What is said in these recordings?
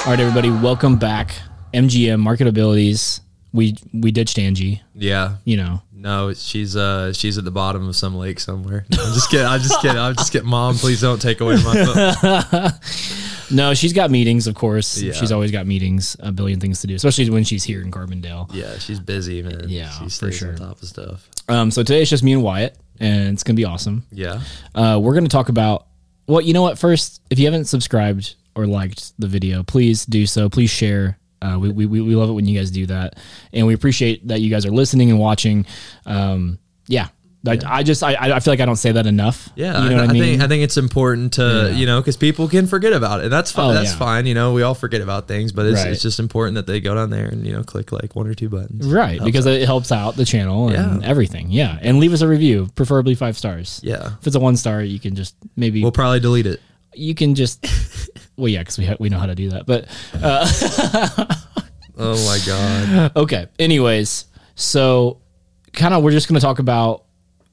All right, everybody, welcome back. MGM Market Abilities. We ditched Angie. Yeah. You know. No, she's at the bottom of some lake somewhere. No, I'm just kidding. I'm just kidding. Mom, please don't take away my phone. No, she's got meetings, of course. Yeah. She's always got meetings, a billion things to do, especially when she's here in Carbondale. Yeah, she's busy, man. Yeah, she stays for sure. on top of stuff. So today it's just me and Wyatt, and it's going to be awesome. Yeah. We're going to talk about, well, you know what? First, if you haven't subscribed or liked the video, please do so. Please share. We love it when you guys do that, and we appreciate that you guys are listening and watching. I feel like I don't say that enough. Yeah, you know what I mean? I think it's important to because people can forget about it. That's fine. That's fine. We all forget about things, but it's just important that they go down there and click like one or two buttons. Right, because it helps out the channel and everything. Yeah, and leave us a review, preferably 5 stars. Yeah, if it's a 1 star, you can just maybe we'll probably delete it. You can just well, yeah, because we know how to do that. But oh my god. Okay. Anyways, so kind of we're just going to talk about.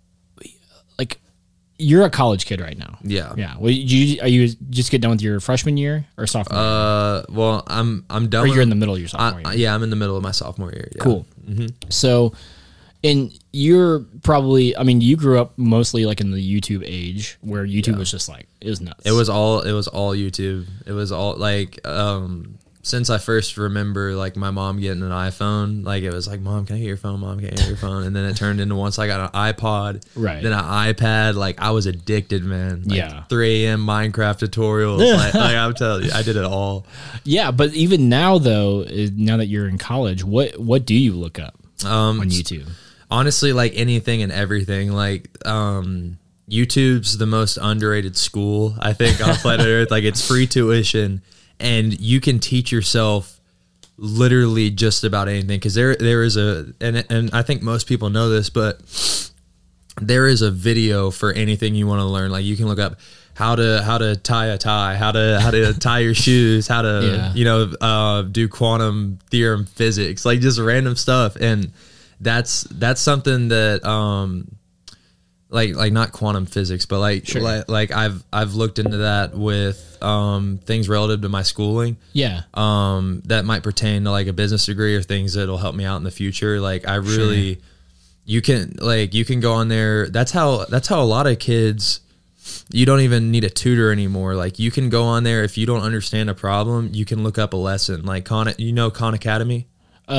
Like, you're a college kid right now. Yeah. Yeah. Well, are you just get done with your freshman year or sophomore year? Well, I'm done. Or you're in the middle of your sophomore year. Yeah, I'm in the middle of my sophomore year. Yeah. Cool. Mm-hmm. So, and you're probably, you grew up mostly like in the YouTube age where YouTube was just like, it was nuts. It was all YouTube. It was all like, since I first remember like my mom getting an iPhone, like it was like, Mom, can I get your phone? Mom, can I get your phone? And then it turned into, once I got an iPod, right, then an iPad, like I was addicted, man. Like 3 a.m. Minecraft tutorials. like I'm telling you, I did it all. Yeah, but even now though, now that you're in college, what do you look up on YouTube? Honestly, like anything and everything. Like YouTube's the most underrated school, I think, on planet Earth. Like it's free tuition. And you can teach yourself literally just about anything, because there is and I think most people know this, but there is a video for anything you want to learn. Like you can look up how to tie a tie, how to tie your shoes, how to do quantum theorem physics, like just random stuff. And that's something that like not quantum physics, but like I've looked into that with things relative to my schooling. Yeah. That might pertain to like a business degree or things that'll help me out in the future. Like I really, you can go on there. That's how a lot of kids, you don't even need a tutor anymore. Like you can go on there. If you don't understand a problem, you can look up a lesson like Khan Academy.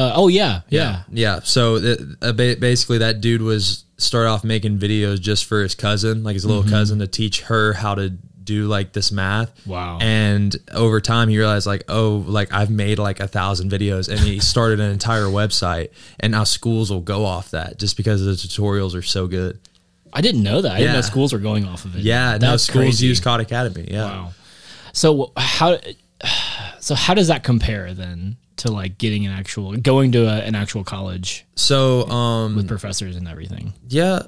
Yeah. So basically that dude started off making videos just for his cousin, like his little cousin, to teach her how to do like this math. Wow. And over time he realized like, oh, like I've made like 1,000 videos, and he started an entire website, and now schools will go off that just because the tutorials are so good. I didn't know that. I didn't know schools were going off of it. Yeah. That's schools crazy. Use Khan Academy. Yeah. Wow. So how does that compare then to like going to an actual college? So, with professors and everything. Yeah.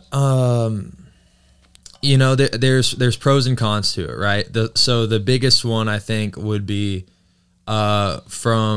There's pros and cons to it, right? So the biggest one I think would be, it's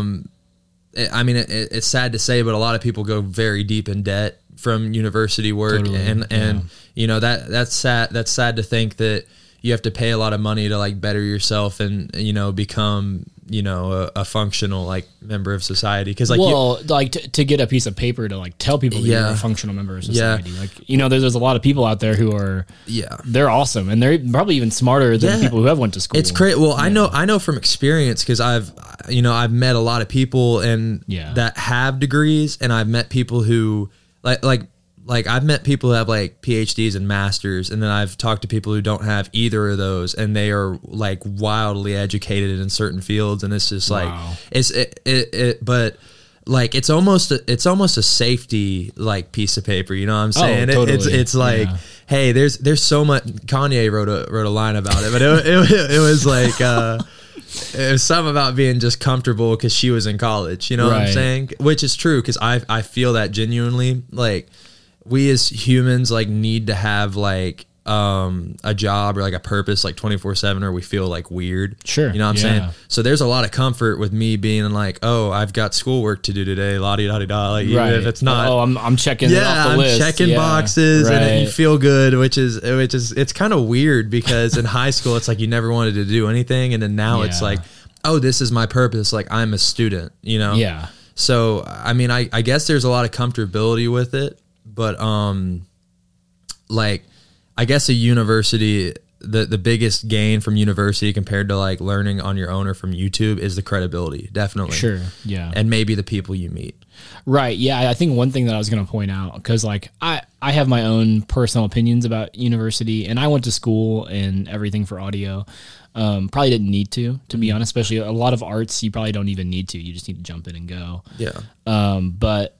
sad to say, but a lot of people go very deep in debt from university work. Totally. That's sad. That's sad to think that you have to pay a lot of money to like better yourself and, become, a functional like member of society. Cause like, to get a piece of paper to like tell people that you're a functional member of society. Yeah. Like, there's a lot of people out there who are, they're awesome. And they're probably even smarter than people who have went to school. It's great. Well, I know from experience, cause I've met a lot of people that have degrees, and I've met people who like I've met people who have like PhDs and masters, and then I've talked to people who don't have either of those, and they are like wildly educated in certain fields, and it's just like but like it's almost a safety like piece of paper, you know what I'm saying? Oh, totally. It's like, hey, there's so much. Kanye wrote a line about it, but it was like it was something about being just comfortable because she was in college, you know what I'm saying? Which is true, because I feel that genuinely. Like, we as humans like need to have like a job or like a purpose like 24/7, or we feel like weird. Sure. You know what I'm saying? So there's a lot of comfort with me being like, oh, I've got schoolwork to do today, la-di-da-di-da. Like, even if it's not, I'm checking it off the list. I'm checking boxes, and you feel good, which is it's kind of weird, because in high school it's like you never wanted to do anything, and then now it's like, oh, this is my purpose. Like I'm a student, you know? Yeah. So, I mean, I guess there's a lot of comfortability with it, but, like, I guess a university, the biggest gain from university compared to like learning on your own or from YouTube is the credibility. Definitely. Sure. Yeah. And maybe the people you meet. Right. Yeah. I think one thing that I was going to point out, because like I have my own personal opinions about university, and I went to school and everything for audio. Probably didn't need to be honest, especially a lot of arts, you probably don't even need to. You just need to jump in and go. Yeah. But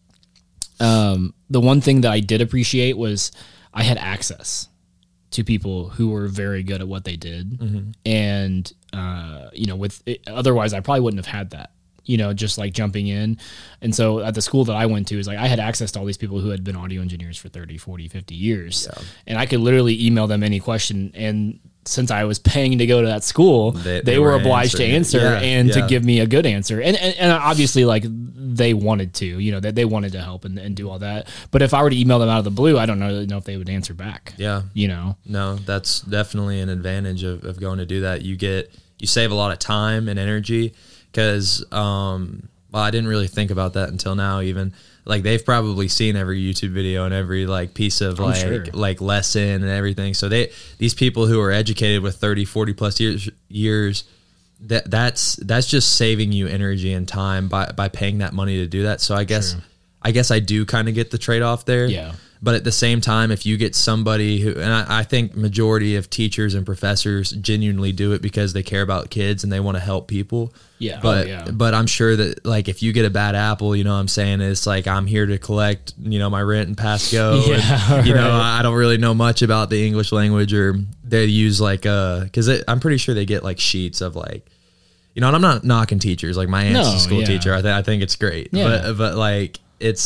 the one thing that I did appreciate was I had access to people who were very good at what they did. And, you know, with it, otherwise I probably wouldn't have had that, you know, just like jumping in. And so at the school that I went to is like, I had access to all these people who had been audio engineers for 30, 40, 50 years. Yeah. And I could literally email them any question. And since I was paying to go to that school, they were obliged to answer to give me a good answer. And obviously like they wanted to, you know, they wanted to help and do all that. But if I were to email them out of the blue, I don't know if they would answer back. Yeah. You know? No, that's definitely an advantage of going to do that. You save a lot of time and energy because, well, I didn't really think about that until now even. Like they've probably seen every YouTube video and every like piece of like lesson and everything. So these people who are educated with 30, 40 plus years, that's just saving you energy and time by paying that money to do that. So I guess I do kind of get the trade-off there. Yeah. But at the same time, if you get somebody who, and I think majority of teachers and professors genuinely do it because they care about kids and they want to help people. Yeah. But I'm sure that like if you get a bad apple, you know what I'm saying, it's like I'm here to collect, you know, my rent and pass go. Yeah, and, you know, I don't really know much about the English language, or they use like because I'm pretty sure they get like sheets of like, you know, and I'm not knocking teachers. Like my aunt's a school teacher. I think it's great. Yeah. But like it's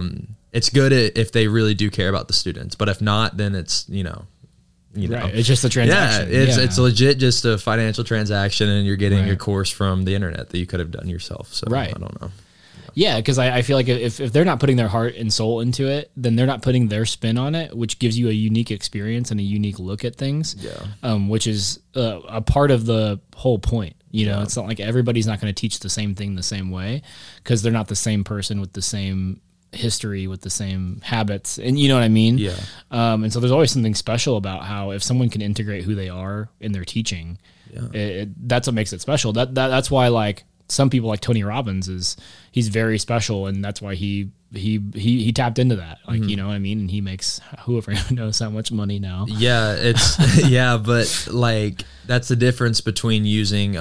good if they really do care about the students, but if not, then it's, you know, it's just a transaction. Yeah, it's legit just a financial transaction, and you're getting a course from the internet that you could have done yourself. So I don't know. Yeah, because I feel like if they're not putting their heart and soul into it, then they're not putting their spin on it, which gives you a unique experience and a unique look at things. Yeah. Which is a part of the whole point. You know, it's not like everybody's not going to teach the same thing the same way because they're not the same person with the same history, with the same habits, and you know what I mean? Yeah. And so there's always something special about how if someone can integrate who they are in their teaching, that's what makes it special. That's why like some people like Tony Robbins he's very special, and that's why he tapped into that. Like, you know what I mean? And he makes whoever knows how much money now. Yeah, it's but like that's the difference between using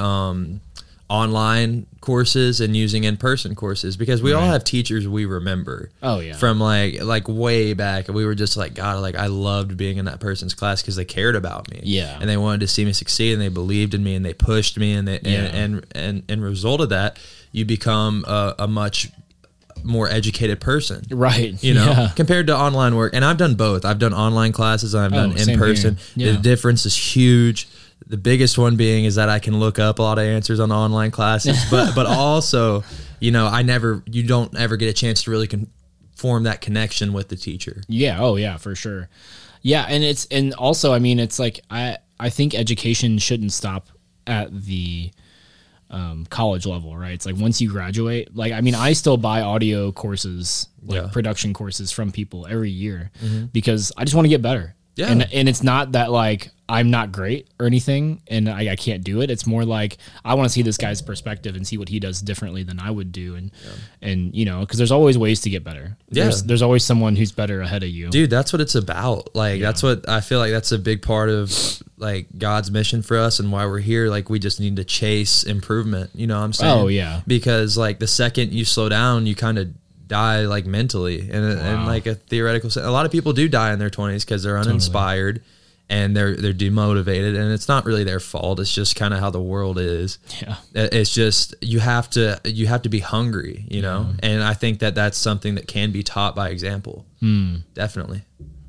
online courses and using in-person courses, because we all have teachers we remember. Oh yeah. From like way back, we were just like, God, like I loved being in that person's class because they cared about me. Yeah. And they wanted to see me succeed, and they believed in me, and they pushed me, and and result of that, you become a much more educated person. Right. You know, compared to online work. And I've done both. I've done online classes and I've done in person. Yeah. The difference is huge. The biggest one being is that I can look up a lot of answers on the online classes, but also, you know, you don't ever get a chance to really form that connection with the teacher. Yeah. Oh yeah, for sure. Yeah. And also, I mean, it's like, I think education shouldn't stop at the college level, right? It's like once you graduate, like, I mean, I still buy audio courses, like production courses from people every year because I just want to get better. Yeah. And it's not that like I'm not great or anything and I can't do it. It's more like I want to see this guy's perspective and see what he does differently than I would do. And you know, because there's always ways to get better. Yeah. There's always someone who's better ahead of you. Dude, that's what it's about. Like, that's what I feel like that's a big part of like God's mission for us and why we're here. Like, we just need to chase improvement. You know what I'm saying? Oh, yeah. Because like the second you slow down, you kind of die like mentally and like a theoretical sense. A lot of people do die in their 20s because they're uninspired and they're demotivated, and it's not really their fault. It's just kind of how the world is. Yeah, it's just you have to be hungry, you know. And I think that that's something that can be taught by example. Definitely.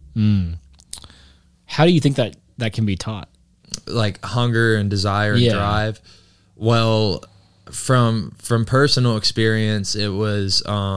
How do you think that can be taught? Like hunger and desire and drive. Well, from personal experience, it was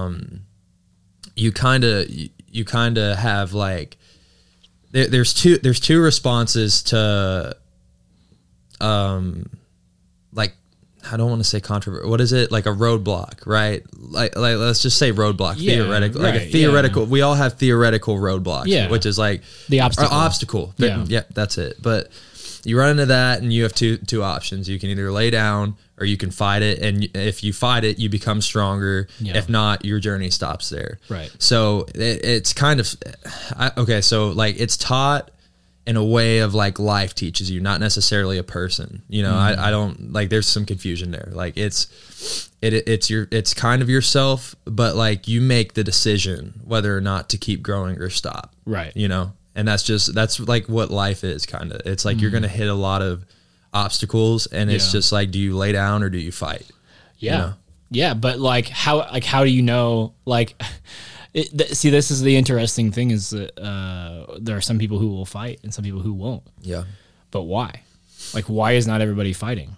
you kind of have like there's two responses to like I don't want to say controversial. What is it? Like a roadblock, right? Like let's just say roadblock, theoretical. Like a theoretical, we all have theoretical roadblocks, which is like the obstacle. Yeah, that's it. But you run into that and you have two options. You can either lay down or you can fight it. And if you fight it, you become stronger. Yeah. If not, your journey stops there. Right. So it's kind of, okay. So like it's taught in a way of like life teaches you, not necessarily a person, you know. I don't like, there's some confusion there. Like it's kind of yourself, but like you make the decision whether or not to keep growing or stop. Right. You know, and that's like what life is kind of. It's like you're going to hit a lot of obstacles and it's just like, do you lay down or do you fight? Yeah. You know? Yeah. But like, how do you know, like, see, this is the interesting thing is that there are some people who will fight and some people who won't. Yeah. But why? Like, why is not everybody fighting?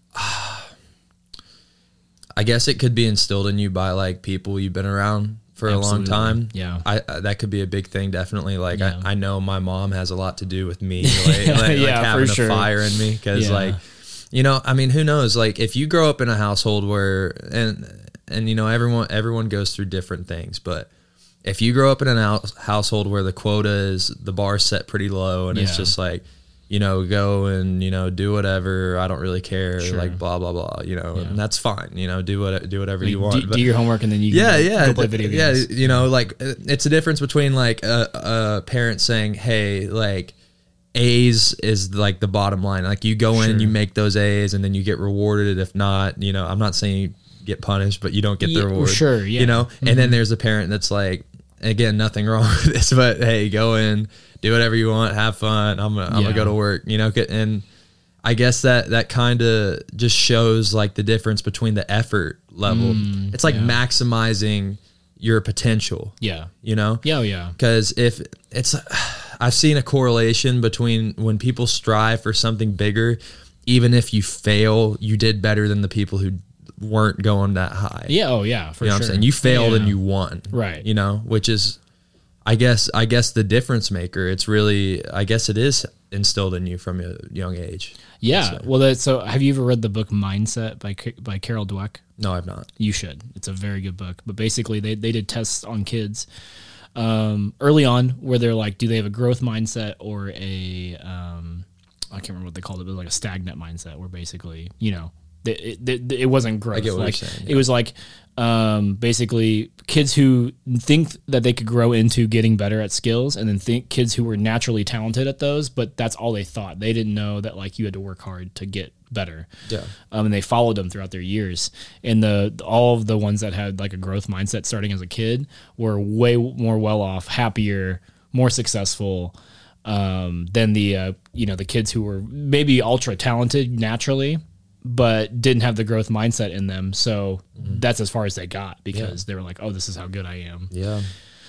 I guess it could be instilled in you by like people you've been around for a long time. Yeah. That could be a big thing. Definitely. Like I know my mom has a lot to do with me, like having a fire in me. Cause like, you know, I mean, who knows? Like if you grow up in a household where, and you know, everyone goes through different things, but if you grow up in a household where the quota is the bar set pretty low and it's just like, you know, go and, you know, do whatever. I don't really care. Sure. Like blah, blah, blah, you know, and that's fine. You know, do whatever you want. Do your homework and then you go play video games. Yeah. You know, like it's a difference between like a parent saying, hey, like A's is like the bottom line. Like you go in, you make those A's and then you get rewarded. If not, you know, I'm not saying you get punished, but you don't get the reward. Sure. Yeah. You know, and then there's a parent that's like, again, nothing wrong with this, but hey, go in, do whatever you want, have fun. I'm gonna go to work, you know. And I guess that kind of just shows like the difference between the effort level. It's like maximizing your potential. Yeah. You know? Yeah, yeah. Because if it's, I've seen a correlation between when people strive for something bigger, even if you fail, you did better than the people who weren't going that high. Yeah. Oh yeah. For you know sure. what I'm saying? You failed and you won. Right. You know, which is, I guess the difference maker. It's really, I guess it is instilled in you from a young age. Yeah. Well, so have you ever read the book Mindset by Carol Dweck? No, I've not. You should. It's a very good book. But basically, they did tests on kids early on where they're like, do they have a growth mindset or a I can't remember what they called it, but like a stagnant mindset, where basically, you know, it wasn't growth. I get what like, you're saying. It was like basically kids who think that they could grow into getting better at skills, and then kids who were naturally talented at those, but that's all they thought. They didn't know that like you had to work hard to get better. Yeah. And they followed them throughout their years. And all of the ones that had like a growth mindset starting as a kid were way more well off, happier, more successful than the the kids who were maybe ultra talented naturally, but didn't have the growth mindset in them. So that's as far as they got because they were like, oh, this is how good I am. Yeah.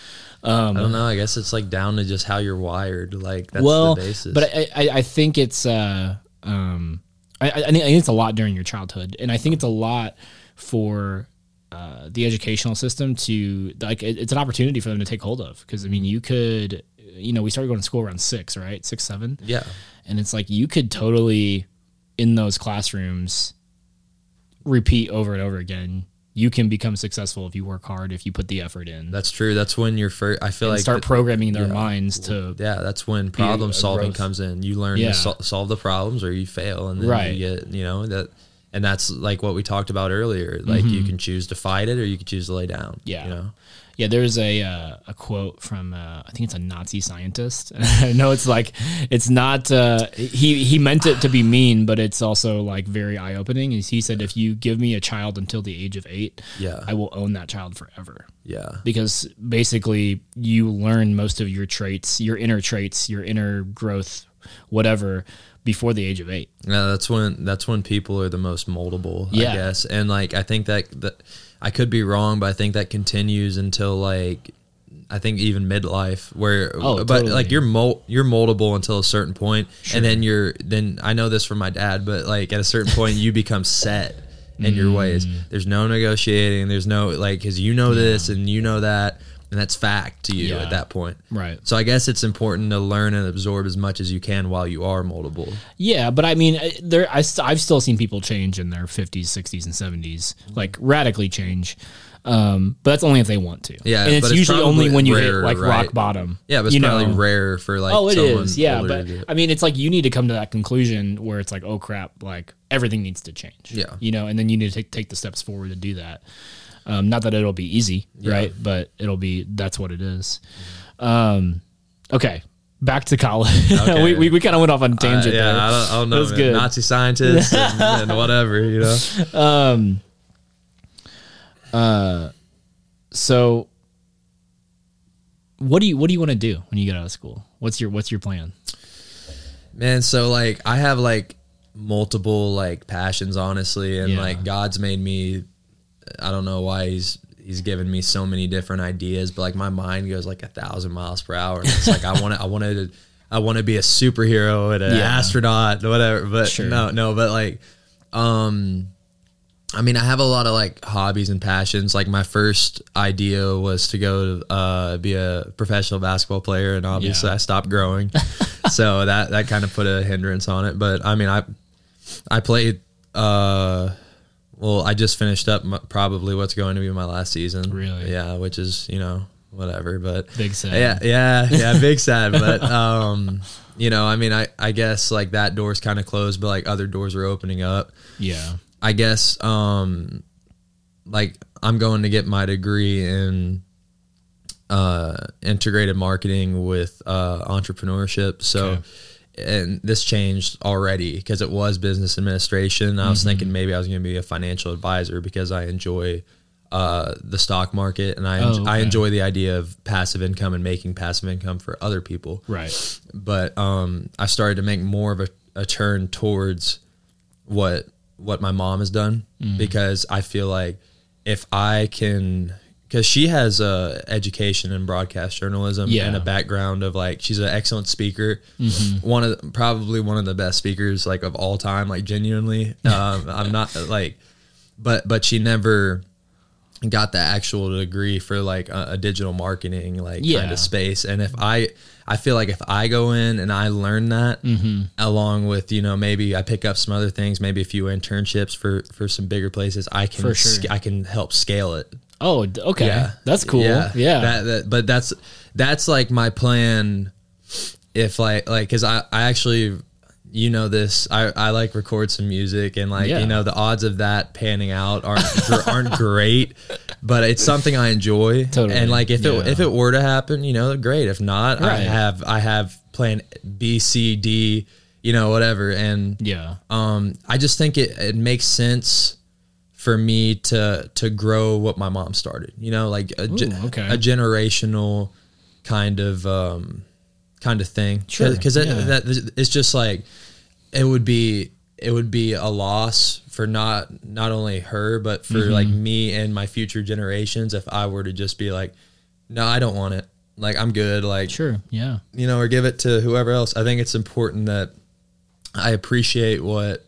I don't know. I guess it's like down to just how you're wired. Like that's the basis. But I think it's, I think it's a lot during your childhood. And I think it's a lot for the educational system to like, it's an opportunity for them to take hold of. Cause I mean, you could, we started going to school around 6, right? 6, 7. Yeah. And it's like, you could totally, in those classrooms, repeat over and over again. You can become successful if you work hard, if you put the effort in. That's true. That's when you're first. I feel like start programming their minds to. Yeah, that's when problem solving comes in. You learn to solve the problems, or you fail, and then you get that. And that's like what we talked about earlier. Like you can choose to fight it, or you can choose to lay down. Yeah. Yeah, there's a quote from I think it's a Nazi scientist. I know it's like it's not he meant it to be mean, but it's also like very eye opening. He said, if you give me a child until the age of 8, I will own that child forever. Yeah, because basically you learn most of your traits, your inner growth, whatever, before the age of 8. Yeah, that's when people are the most moldable. I guess, and like I think that I could be wrong, but I think that continues until like I think even midlife, where but like you're moldable until a certain point, and then I know this from my dad, but like at a certain point you become set in your ways. There's no negotiating. There's no like because this and you know that, and that's fact to you Yeah. at that point. Right. So I guess it's important to learn and absorb as much as you can while you are moldable. Yeah, but I mean, I've still seen people change in their 50s, 60s, and 70s, like radically change. But that's only if they want to. Yeah, and it's but it's usually only probably when you rare, hit like right? rock bottom. Yeah, but it's you probably know? rare for like Oh, it someone is. Yeah, older but to do it. I mean, it's like you need to come to that conclusion where it's like, oh crap, like everything needs to change. Yeah. you know, and then you need to take the steps forward to do that. Not that it'll be easy, right? But that's what it is. Okay, back to college. Okay. we kind of went off on a tangent yeah, there. I don't know. That was Man. good. Nazi scientists and whatever, you know. So, what do you want to do when you get out of school? What's your plan? Man, so like I have like multiple like passions, honestly, and Yeah. like God's made me. I don't know why he's given me so many different ideas, but like my mind goes like 1,000 miles per hour. And it's like I want to be a superhero and an astronaut, whatever. But Sure. no, but like, I mean, I have a lot of like hobbies and passions. Like my first idea was to go to be a professional basketball player, and obviously Yeah. I stopped growing, so that kind of put a hindrance on it. But I mean, I played. Well, I just finished up probably what's going to be my last season. Really? Yeah, which is whatever, but Big sad. yeah, big sad. But I mean, I guess like that door's kind of closed, but like other doors are opening up. Yeah. I guess like I'm going to get my degree in integrated marketing with entrepreneurship. So, Okay. and this changed already because it was business administration. I was thinking maybe I was going to be a financial advisor because I enjoy the stock market, and I enjoy the idea of passive income and making passive income for other people. Right. But I started to make more of a turn towards what my mom has done, because I feel like if I can, because she has a education in broadcast journalism and a background of like, she's an excellent speaker, probably one of the best speakers like of all time, like genuinely. I'm not like, but she never got the actual degree for like a digital marketing like kind of space. And if I feel like if I go in and I learn that along with, maybe I pick up some other things, maybe a few internships for some bigger places, I can I can help scale it. Oh, okay. Yeah. That's cool. Yeah. But that's like my plan. If like, cause I actually, this, I like record some music, and like, the odds of that panning out aren't great, but it's something I enjoy. Totally. And like, if it were to happen, great. If not, Right. I have plan B, C, D, whatever. And I just think it makes sense for me to grow what my mom started, like a generational kind of thing. Sure. Because that it's just like, it would be a loss for not only her, but for like me and my future generations if I were to just be like, no, I don't want it. Like, I'm good. Like, Sure. Yeah. or give it to whoever else. I think it's important that I appreciate what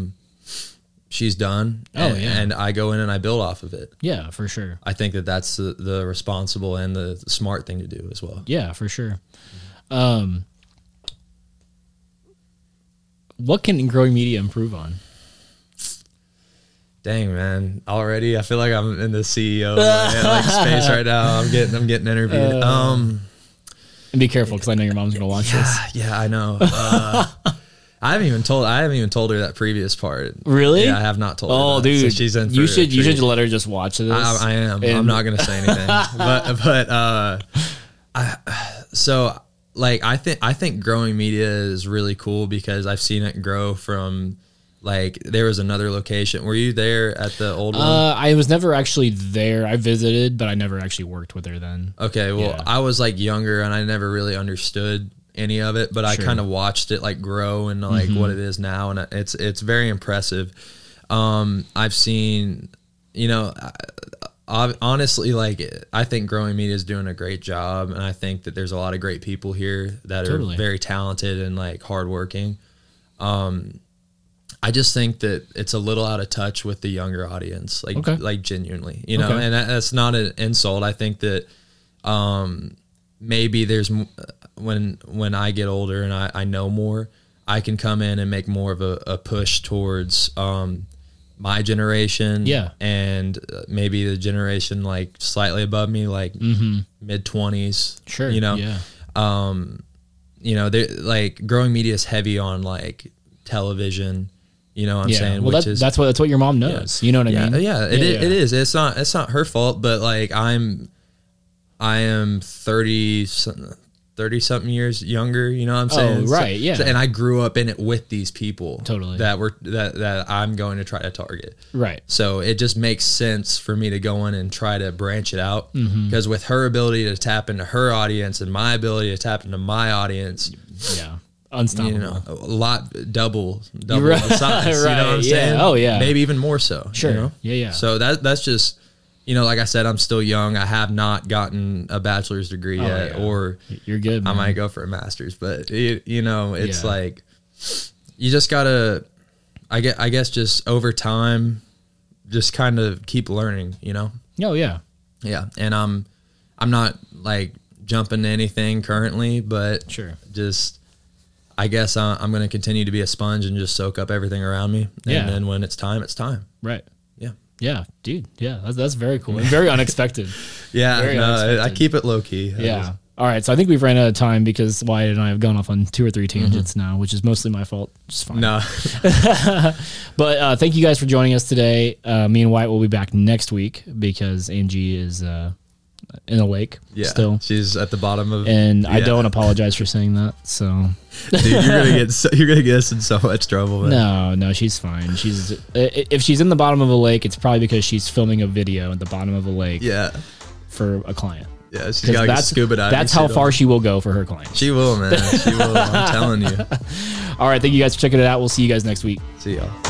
she's done. And I go in and I build off of it. Yeah, for sure. I think that's the responsible and the smart thing to do as well. Yeah, for sure. What can growing media improve on? Dang, man! Already, I feel like I'm in the CEO like space right now. I'm getting interviewed. And be careful, because I know your mom's gonna watch this. Yeah, I know. I haven't even told her that previous part. Really? Yeah, I have not told her. Oh, that. dude, So she's in. you should let her just watch this. I am. I'm not gonna say anything. So like I think growing media is really cool because I've seen it grow from, like, there was another location. Were you there at the old one? I was never actually there. I visited, but I never actually worked with her then. Okay, well, Yeah. I was like younger and I never really understood any of it, but I kind of watched it like grow and like what it is now, and it's very impressive. I've seen, honestly, like, I think growing media is doing a great job, and I think that there's a lot of great people here that are very talented and like hardworking. I just think that it's a little out of touch with the younger audience, like genuinely, and that's not an insult. I think that maybe when I get older and I know more, I can come in and make more of a push towards my generation, and maybe the generation like slightly above me, like mid-20s. Sure, you know, they're like growing media is heavy on like television. You know what I'm saying? Well, that's what your mom knows. You know what I mean? Yeah, it is. It's not her fault, but like I am 30 something years younger, you know what I'm saying? Oh, right, yeah. And I grew up in it with these people. Totally. That I'm going to try to target. Right. So it just makes sense for me to go in and try to branch it out, because with her ability to tap into her audience and my ability to tap into my audience. Yeah. Unstoppable. You know, a lot, double Right. the size. Right. You know what I'm saying? Oh, yeah. Maybe even more so. Sure. You know? Yeah. So that's just, like I said, I'm still young. I have not gotten a bachelor's degree yet, or you're good, man. I might go for a master's, but it's like, you just gotta, I guess just over time, just kind of keep learning, Oh yeah. Yeah. And I'm not like jumping to anything currently, but sure. Just, I guess I'm going to continue to be a sponge and just soak up everything around me. And then when it's time, it's time. Right. Yeah. Yeah, dude. Yeah, that's very cool and very unexpected. Unexpected. I keep it low key. Yeah. All right. So I think we've ran out of time because Wyatt and I have gone off on 2 or 3 tangents now, which is mostly my fault. Just fine. No. But thank you guys for joining us today. Me and Wyatt will be back next week because Angie is in a lake still. She's at the bottom of, and I don't apologize for saying that. So, dude, you're gonna get us in so much trouble. Man. No, she's fine. If she's in the bottom of a lake, it's probably because she's filming a video at the bottom of a lake. Yeah, for a client. Yeah, she's got like scuba diving. That's how far she will go for her clients. She will, man. She will. I'm telling you. All right, thank you guys for checking it out. We'll see you guys next week. See y'all.